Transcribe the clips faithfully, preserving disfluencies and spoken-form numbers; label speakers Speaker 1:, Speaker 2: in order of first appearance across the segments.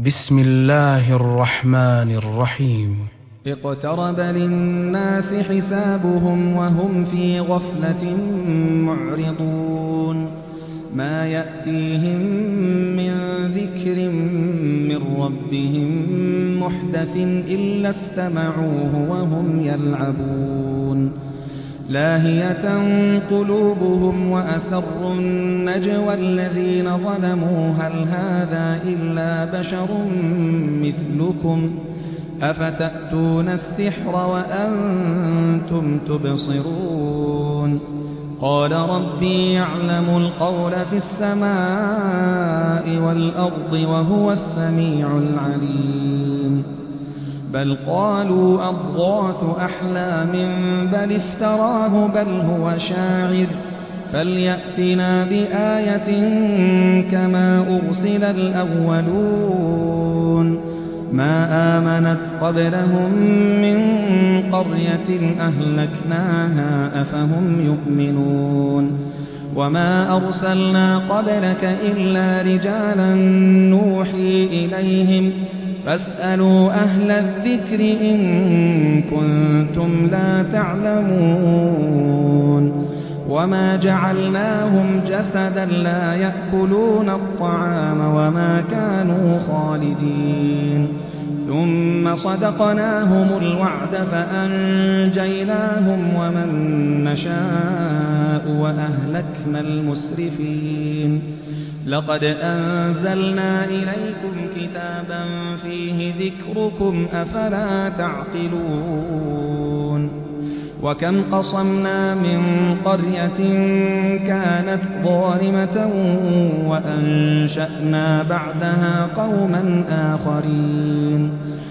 Speaker 1: بسم الله الرحمن الرحيم
Speaker 2: اقترب للناس حسابهم وهم في غفلة معرضون ما يأتيهم من ذكر من ربهم محدث إلا استمعوه وهم يلعبون لاهية قلوبهم وأسروا النجوى الذين ظلموا هل هذا إلا بشر مثلكم أفتأتون السحر وأنتم تبصرون قال ربي يعلم القول في السماء والأرض وهو السميع العليم بل قالوا أضغاث أحلام بل افتراه بل هو شاعر فليأتنا بآية كما أرسل الأولون ما آمنت قبلهم من قرية أهلكناها أفهم يؤمنون وما أرسلنا قبلك إلا رجالا نوحي إليهم فاسألوا أهل الذكر إن كنتم لا تعلمون وما جعلناهم جسدا لا يأكلون الطعام وما كانوا خالدين ثم صدقناهم الوعد فأنجيناهم ومن نشاء وأهلكنا المسرفين لقد أنزلنا إليكم كتابا فيه ذكركم أفلا تعقلون وكم قصمنا من قرية كانت ظالمة وأنشأنا بعدها قوما آخرين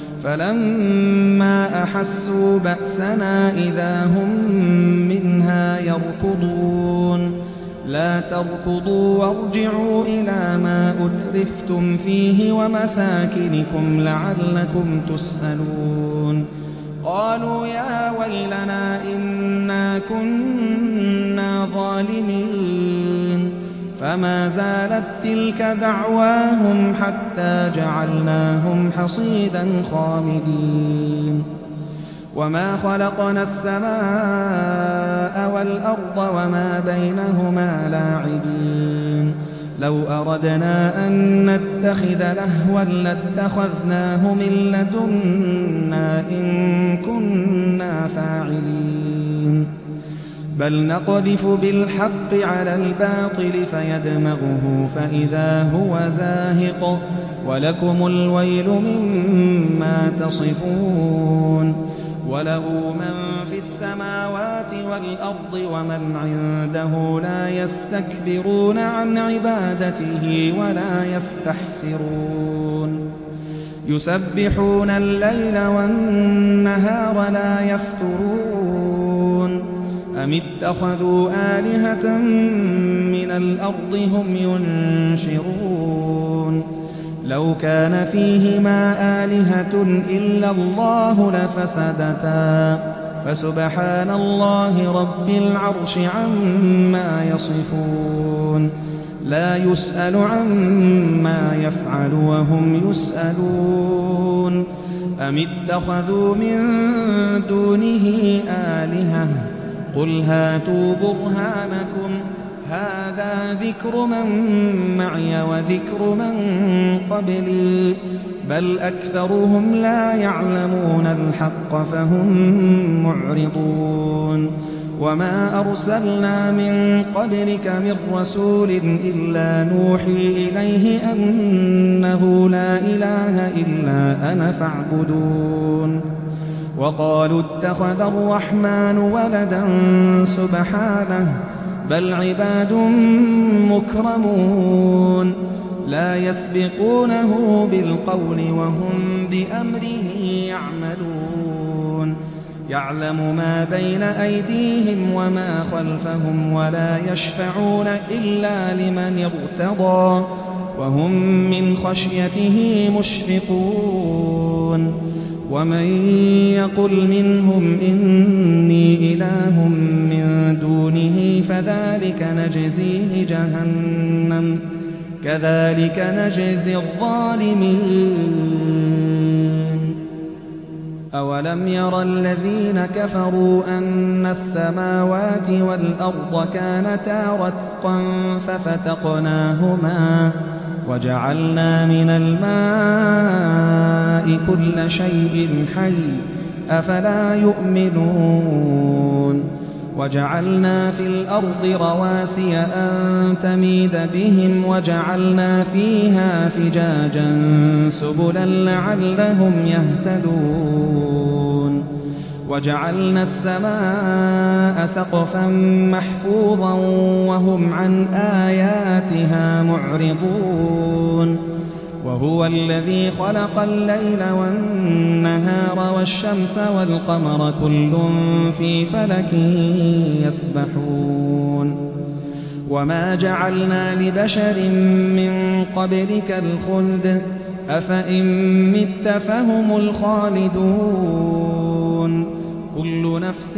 Speaker 2: فلما أحسوا بأسنا إذا هم منها يركضون لا تركضوا وارجعوا إلى ما أترفتم فيه ومساكنكم لعلكم تسألون قالوا يا ويلنا إنا كنا ظالمين فما زالت تلك دعواهم حتى جعلناهم حصيدا خامدين وما خلقنا السماء والأرض وما بينهما لاعبين لو أردنا أن نتخذ لهوا لاتخذناه من لدنا إن كنا فاعلين بل نقذف بالحق على الباطل فيدمغه فإذا هو زاهق ولكم الويل مما تصفون وله من في السماوات والأرض ومن عنده لا يستكبرون عن عبادته ولا يستحسرون يسبحون الليل والنهار لا يفترون أم اتخذوا آلهة من الأرض هم ينشرون لو كان فيهما آلهة إلا الله لفسدتا فسبحان الله رب العرش عما يصفون لا يسأل عما يفعل وهم يسألون أم اتخذوا من دونه آلهة قل هاتوا برهانكم هذا ذكر من معي وذكر من قبلي بل أكثرهم لا يعلمون الحق فهم معرضون وما أرسلنا من قبلك من رسول إلا نوحي إليه أنه لا إله إلا أنا فاعبدون وقالوا اتخذ الرحمن ولدا سبحانه بل عباد مكرمون لا يسبقونه بالقول وهم بأمره يعملون يعلم ما بين أيديهم وما خلفهم ولا يشفعون إلا لمن ارتضى وهم من خشيته مشفقون ومن يقل منهم إني إله من دونه فذلك نجزيه جهنم كذلك نجزي الظالمين. أولم ير الذين كفروا أن السماوات والأرض كانتا رتقا ففتقناهما وجعلنا من الماء كل شيء حي أفلا يؤمنون. وجعلنا في الأرض رواسي أن تميد بهم وجعلنا فيها فجاجا سبلا لعلهم يهتدون. وجعلنا السماء سقفا محفوظا وهم عن آياتها معرضون. وهو الذي خلق الليل والنهار والشمس والقمر كل في فلك يسبحون. وما جعلنا لبشر من قبلك الخلد أفإن مت فهم الخالدون. كل نفس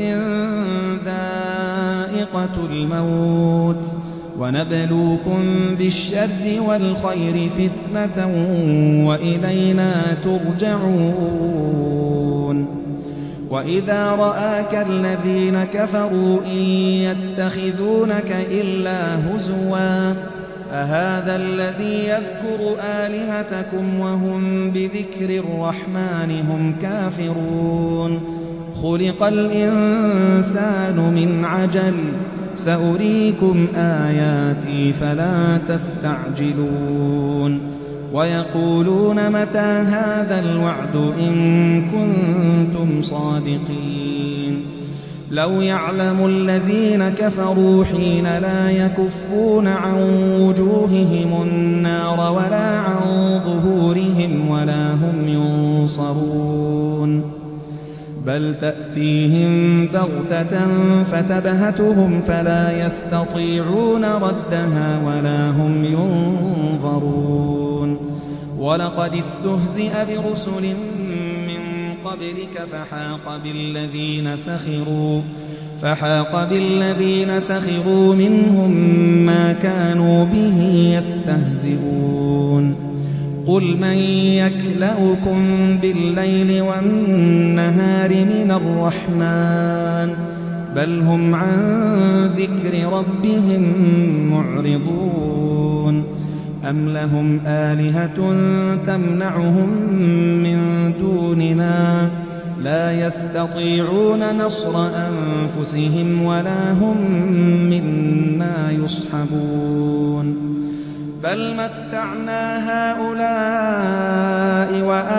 Speaker 2: ذائقة الموت ونبلوكم بالشر والخير فتنة وإلينا ترجعون. وإذا رآك الذين كفروا إن يتخذونك إلا هزوا أهذا الذي يذكر آلهتكم وهم بذكر الرحمن هم كافرون. خلق الإنسان من عجل سأريكم آياتي فلا تستعجلون. ويقولون متى هذا الوعد إن كنتم صادقين. لو يعلم الذين كفروا حين لا يكفون عن وجوههم النار ولا عن ظهورهم ولا هم ينصرون. بل تأتيهم بغتة فتبهتهم فلا يستطيعون ردها ولا هم ينظرون. ولقد استهزئ برسل من قبلك فحاق بالذين سخروا فحاق بالذين سخروا منهم ما كانوا به يستهزئون. قل من يكلؤكم بالليل والنهار من الرحمن بل هم عن ذكر ربهم معرضون. أم لهم آلهة تمنعهم من دوننا لا يستطيعون نصر أنفسهم ولا هم منا يصحبون. بل متعنا هؤلاء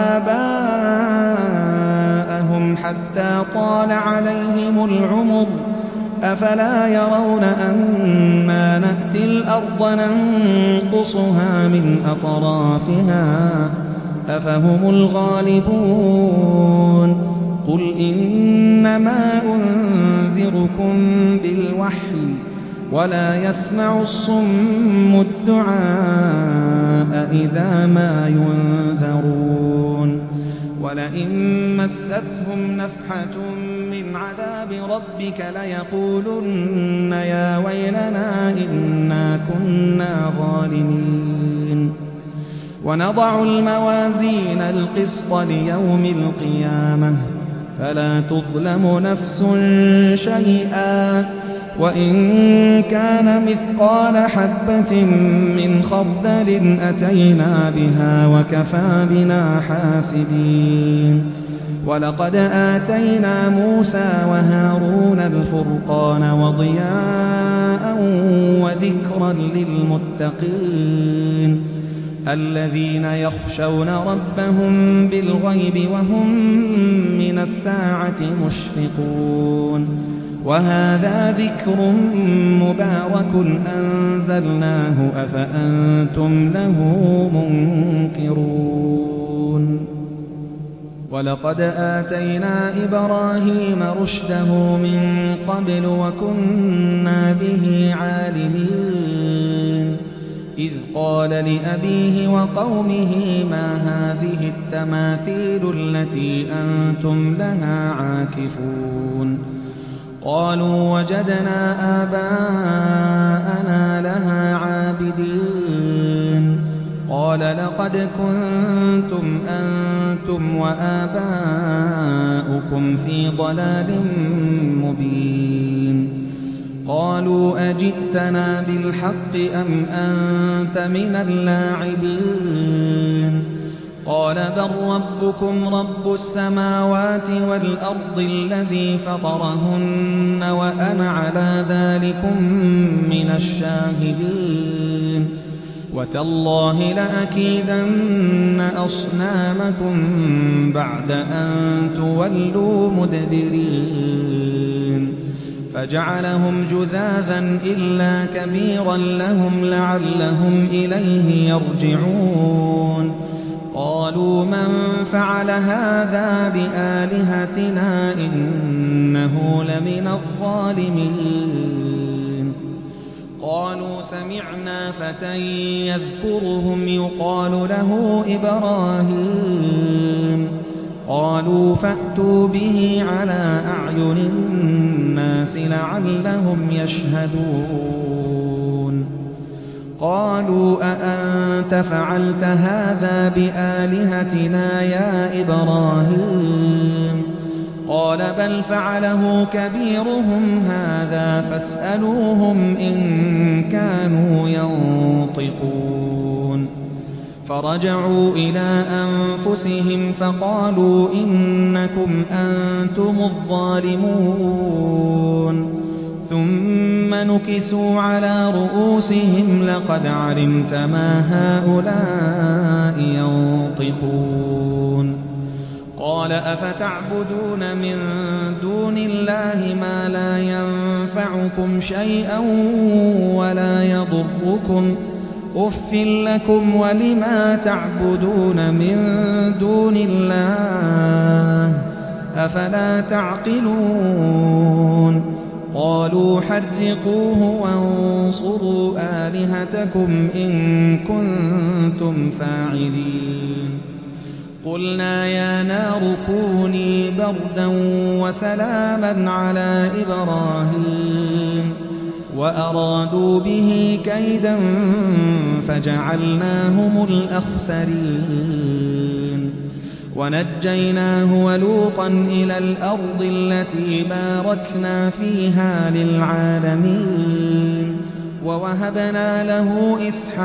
Speaker 2: وآباءهم حتى طال عليهم العمر أفلا يرون أنا نأتي الأرض ننقصها من أطرافها أفهم الغالبون. قل إنما أنذركم بالوحي ولا يسمع الصم الدعاء إذا ما ينذرون. ولئن مستهم نفحة من عذاب ربك ليقولن يا ويلنا إنا كنا ظالمين. ونضع الموازين القسط ليوم القيامة فلا تظلم نفس شيئا وإن كان مثقال حبة من خردل أتينا بها وكفى بنا حاسبين. ولقد آتينا موسى وهارون الفرقان وضياء وذكرا للمتقين الذين يخشون ربهم بالغيب وهم من الساعة مشفقون. وهذا ذكر مبارك أنزلناه أفأنتم له منكرون. ولقد آتينا إبراهيم رشده من قبل وكنا به عالمين. إذ قال لأبيه وقومه ما هذه التماثيل التي أنتم لها عاكفون. قالوا وجدنا آباءنا لها عابدين. قال لقد كنتم أنتم وآباؤكم في ضلال مبين قالوا أجئتنا بالحق أم أنت من اللاعبين قال بل ربكم رب السماوات والأرض الذي فطرهن وأنا على ذلكم من الشاهدين وتالله لأكيدن أصنامكم بعد أن تولوا مدبرين فجعلهم جذاذا إلا كبيرا لهم لعلهم إليه يرجعون قالوا من فعل هذا بآلهتنا إنه لمن الظالمين قالوا سمعنا فتى يذكرهم يقال له إبراهيم قالوا فأتوا به على أعين الناس لعلهم يشهدون قالوا أأنت فعلت هذا بآلهتنا يا إبراهيم قال بل فعله كبيرهم هذا فاسألوهم إن كانوا ينطقون فرجعوا إلى أنفسهم فقالوا إنكم أنتم الظالمون ثم نكسوا على رؤوسهم لقد علمت ما هؤلاء ينطقون قال أفتعبدون من دون الله ما لا ينفعكم شيئا ولا يضركم أف لكم ولما تعبدون من دون الله أفلا تعقلون قالوا حرقوه وانصروا آلهتكم إن كنتم فاعلين قلنا يا نار كوني بردا وسلاما على إبراهيم وأرادوا به كيدا فجعلناهم الأخسرين ونجيناه ولوطا إلى الأرض التي باركنا فيها للعالمين ووهبنا له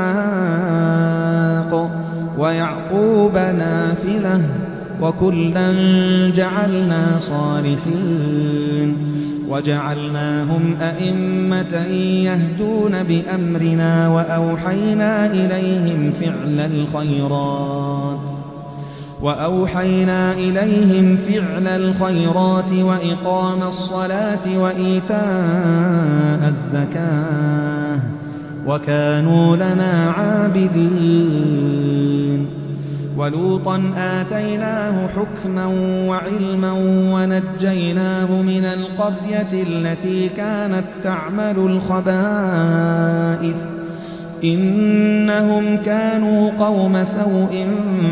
Speaker 2: إسحاق ويعقوب نافلة وكلا جعلنا صالحين وجعلناهم أئمة يهدون بأمرنا وأوحينا إليهم فعل الخيرات وأوحينا إليهم فعل الخيرات وإقام الصلاة وإيتاء الزكاة وكانوا لنا عابدين ولوطا آتيناه حكما وعلما ونجيناه من القرية التي كانت تعمل الخبائث إنهم كانوا قوم سوء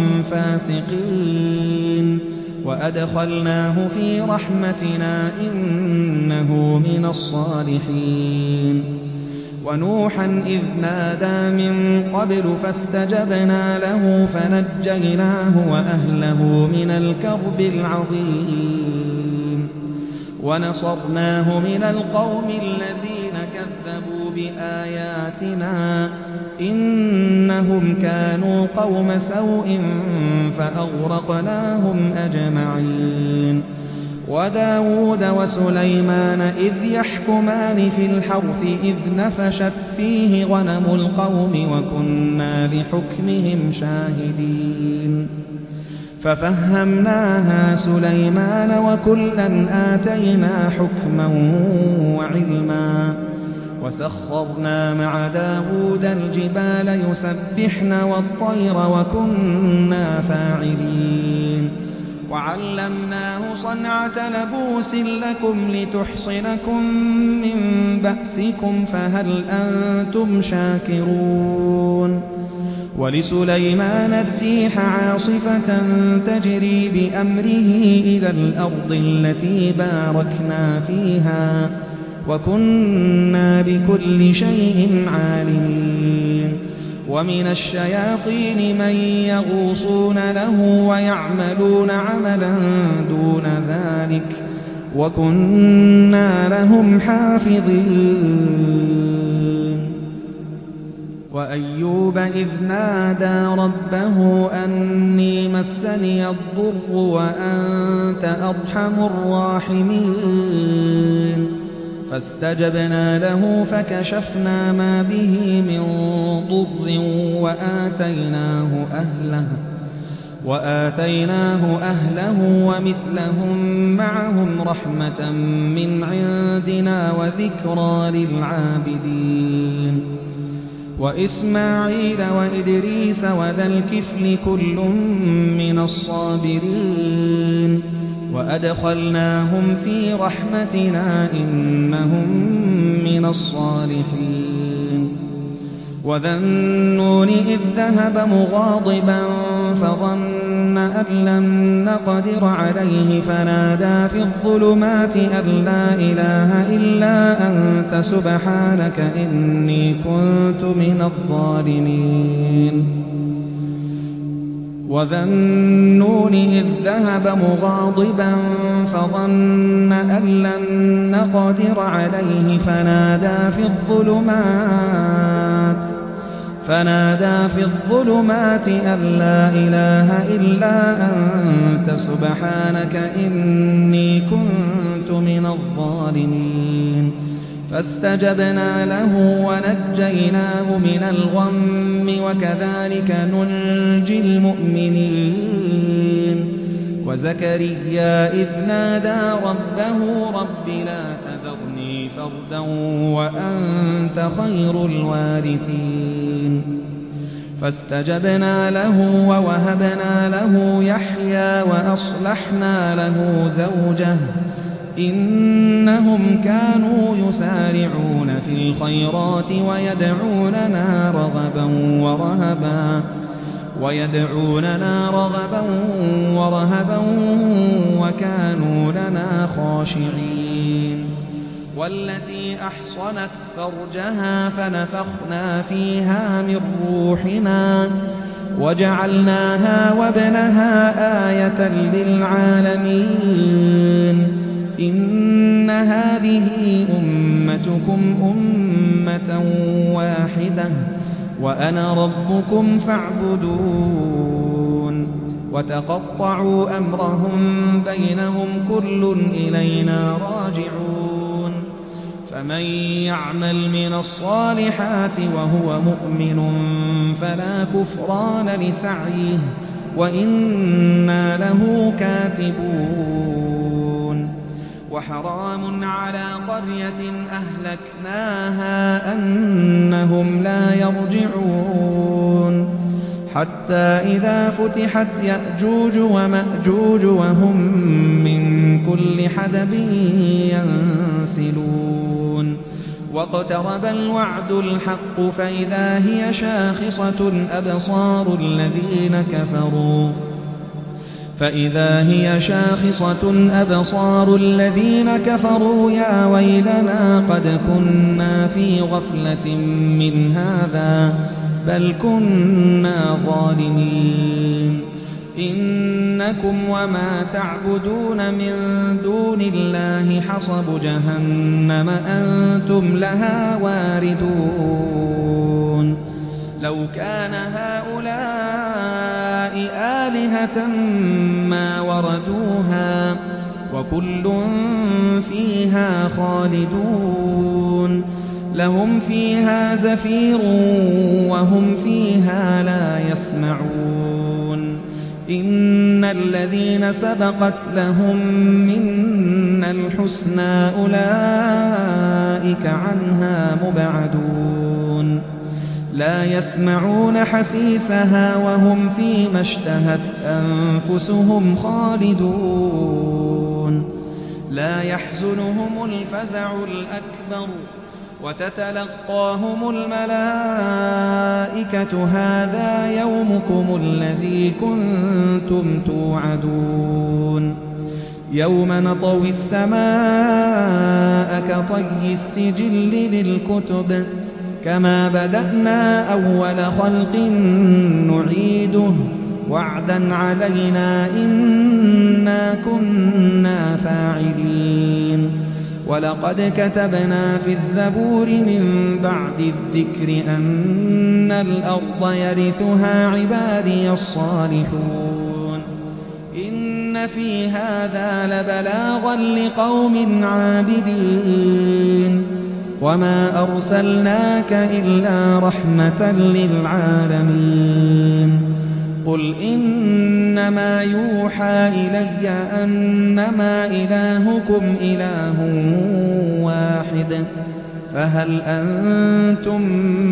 Speaker 2: فاسقين وأدخلناه في رحمتنا إنه من الصالحين ونوحا إذ نادى من قبل فاستجبنا له فنجيناه وأهله من الكرب العظيم ونصرناه من القوم الذين كذبوا بآياتنا إنهم كانوا قوم سوء فأغرقناهم أجمعين وداود وسليمان إذ يحكمان في الحرث إذ نفشت فيه غنم القوم وكنا لحكمهم شاهدين ففهمناها سليمان وكلا آتينا حكما وعلما وسخرنا مع داود الجبال يسبحن والطير وكنا فاعلين وعلمناه صنعة لبوس لكم لتحصنكم من بأسكم فهل أنتم شاكرون ولسليمان الريح عاصفة تجري بأمره إلى الأرض التي باركنا فيها وكنا بكل شيء عالمين ومن الشياطين من يغوصون له ويعملون عملا دون ذلك وكنا لهم حافظين. وأيوب إذ نادى ربه أني مسني الضر وأنت أرحم الراحمين فاستجبنا له فكشفنا ما به من ضر وآتيناه أهله وآتيناه أهله ومثلهم معهم رحمة من عندنا وذكرى للعابدين. وإسماعيل وإدريس وذا الكفل كل من الصابرين وأدخلناهم في رحمتنا إنهم من الصالحين. وذا النون إذ ذهب مغاضبا فظن أن لن نقدر عليه فنادى في الظلمات أن لا إله إلا أنت سبحانك إني كنت من الظالمين. وذا النون إذ ذهب مغاضبا فظن أن لن نقدر عليه فنادى في الظلمات فنادى في الظلمات أن لا إله إلا أنت سبحانك إني كنت من الظالمين. فاستجبنا له ونجيناه من الغم وكذلك ننجي المؤمنين. وزكريا إذ نادى ربه رب لا تذرني فردا وأنت خير الوارثين. فاستجبنا له ووهبنا له يحيى وأصلحنا له زوجه إنهم كانوا يسارعون في الخيرات ويدعوننا رغبا ورهبا ويدعوننا رغبا ورهبا وكانوا لنا خاشعين. والتي أحصنت فرجها فنفخنا فيها من روحنا وجعلناها وابنها آية للعالمين. إن هذه أمتكم أمة واحدة وأنا ربكم فاعبدون. وتقطعوا أمرهم بينهم كل إلينا راجعون. فمن يعمل من الصالحات وهو مؤمن فلا كفران لسعيه وإنا له كاتبون. وحرام على قرية أهلكناها أنهم لا يرجعون حتى إذا فتحت يأجوج ومأجوج وهم من كل حدب ينسلون. واقترب الوعد الحق فإذا هي شاخصة أبصار الذين كفروا فإذا هي شاخصة أبصار الذين كفروا يا ويلنا قد كنا في غفلة من هذا بل كنا ظالمين. إنكم وما تعبدون من دون الله حصب جهنم أنتم لها واردون. لو كان هؤلاء آلهة ما وردوها وكل فيها خالدون. لهم فيها زفير وهم فيها لا يسمعون. إن الذين سبقت لهم منا الحسنى أولئك عنها مبعدون. لا يسمعون حسيسها وهم فيما اشتهت أنفسهم خالدون. لا يحزنهم الفزع الأكبر وتتلقاهم الملائكة هذا يومكم الذي كنتم توعدون. يوم نطوي السماء كطي السجل للكتب كما بدأنا أول خلق نعيده وعدا علينا إنا كنا فاعلين ولقد كتبنا في الزبور من بعد الذكر أن الأرض يرثها عبادي الصالحون إن في هذا لبلاغا لقوم عابدين وما أرسلناك إلا رحمة للعالمين قل إنما يوحى إلي أنما إلهكم إله واحد فهل أنتم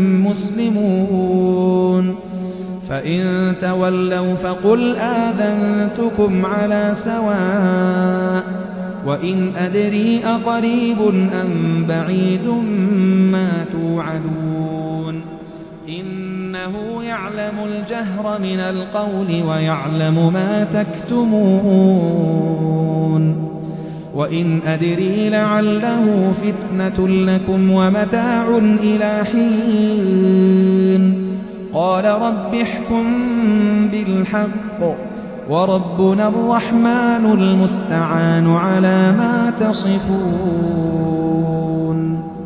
Speaker 2: مسلمون فإن تولوا فقل آذنتكم على سواء وإن أدري أقريب أم بعيد ما توعدون إنه يعلم الجهر من القول ويعلم ما تكتمون وإن أدري لعله فتنة لكم ومتاع إلى حين قال رب احكم بالحق وربنا الرحمن المستعان على ما تصفون.